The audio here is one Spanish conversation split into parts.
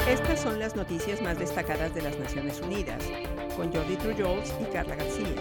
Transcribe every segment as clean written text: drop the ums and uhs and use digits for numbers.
Estas son las noticias más destacadas de las Naciones Unidas, con Jordi Trujols y Carla García.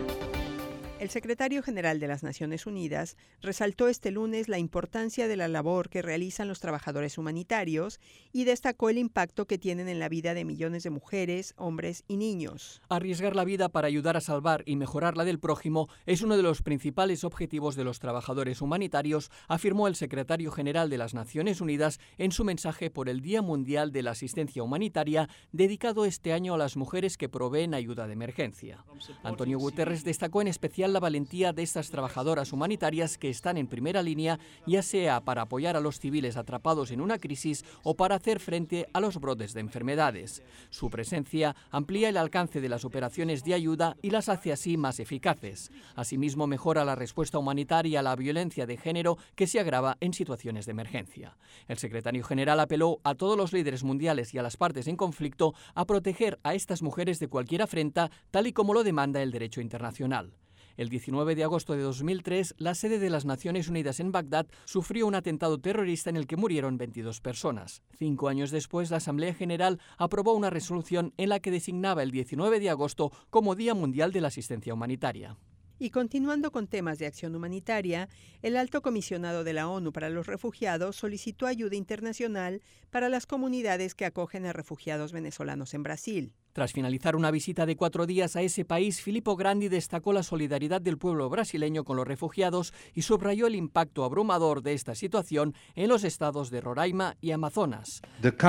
El secretario general de las Naciones Unidas resaltó este lunes la importancia de la labor que realizan los trabajadores humanitarios y destacó el impacto que tienen en la vida de millones de mujeres, hombres y niños. Arriesgar la vida para ayudar a salvar y mejorar la del prójimo es uno de los principales objetivos de los trabajadores humanitarios, afirmó el secretario general de las Naciones Unidas en su mensaje por el Día Mundial de la Asistencia Humanitaria, dedicado este año a las mujeres que proveen ayuda de emergencia. Antonio Guterres destacó en especial la valentía de estas trabajadoras humanitarias que están en primera línea, ya sea para apoyar a los civiles atrapados en una crisis o para hacer frente a los brotes de enfermedades. Su presencia amplía el alcance de las operaciones de ayuda y las hace así más eficaces. Asimismo, mejora la respuesta humanitaria a la violencia de género que se agrava en situaciones de emergencia. El secretario general apeló a todos los líderes mundiales y a las partes en conflicto a proteger a estas mujeres de cualquier afrenta, tal y como lo demanda el derecho internacional. El 19 de agosto de 2003, la sede de las Naciones Unidas en Bagdad sufrió un atentado terrorista en el que murieron 22 personas. 5 años después, la Asamblea General aprobó una resolución en la que designaba el 19 de agosto como Día Mundial de la Asistencia Humanitaria. Y continuando con temas de acción humanitaria, el alto comisionado de la ONU para los Refugiados solicitó ayuda internacional para las comunidades que acogen a refugiados venezolanos en Brasil. Tras finalizar una visita de 4 días a ese país, Filippo Grandi destacó la solidaridad del pueblo brasileño con los refugiados y subrayó el impacto abrumador de esta situación en los estados de Roraima y Amazonas.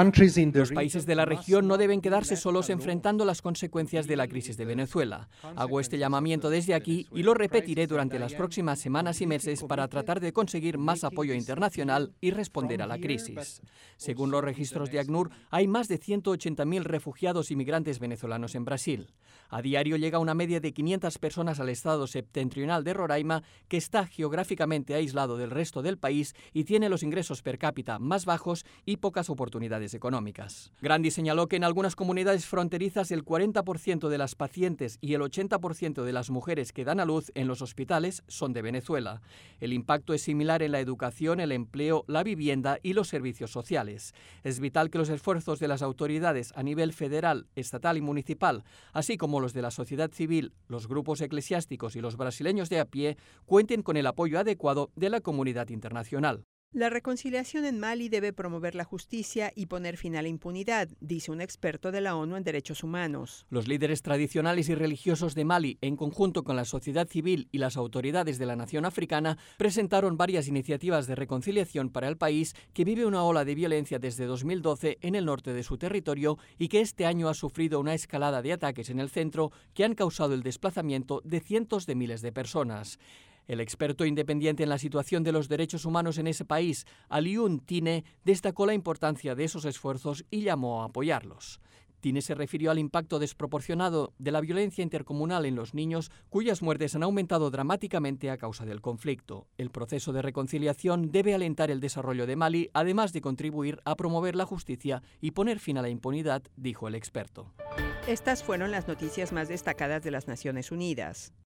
Los países de la región no deben quedarse solos enfrentando las consecuencias de la crisis de Venezuela. Hago este llamamiento desde aquí y lo repetiré durante las próximas semanas y meses para tratar de conseguir más apoyo internacional y responder a la crisis. Según los registros de ACNUR, hay más de 180.000 refugiados y migrantes venezolanos en Brasil. A diario llega una media de 500 personas al estado septentrional de Roraima, que está geográficamente aislado del resto del país y tiene los ingresos per cápita más bajos y pocas oportunidades económicas. Grandi señaló que en algunas comunidades fronterizas el 40% de las pacientes y el 80% de las mujeres que dan a luz en los hospitales son de Venezuela. El impacto es similar en la educación, el empleo, la vivienda y los servicios sociales. Es vital que los esfuerzos de las autoridades a nivel federal, estatal y municipal, así como los de la sociedad civil, los grupos eclesiásticos y los brasileños de a pie, cuenten con el apoyo adecuado de la comunidad internacional. La reconciliación en Mali debe promover la justicia y poner fin a la impunidad, dice un experto de la ONU en derechos humanos. Los líderes tradicionales y religiosos de Mali, en conjunto con la sociedad civil y las autoridades de la nación africana, presentaron varias iniciativas de reconciliación para el país, que vive una ola de violencia desde 2012 en el norte de su territorio y que este año ha sufrido una escalada de ataques en el centro que han causado el desplazamiento de cientos de miles de personas. El experto independiente en la situación de los derechos humanos en ese país, Alioune Tine, destacó la importancia de esos esfuerzos y llamó a apoyarlos. Tine se refirió al impacto desproporcionado de la violencia intercomunal en los niños, cuyas muertes han aumentado dramáticamente a causa del conflicto. El proceso de reconciliación debe alentar el desarrollo de Mali, además de contribuir a promover la justicia y poner fin a la impunidad, dijo el experto. Estas fueron las noticias más destacadas de las Naciones Unidas.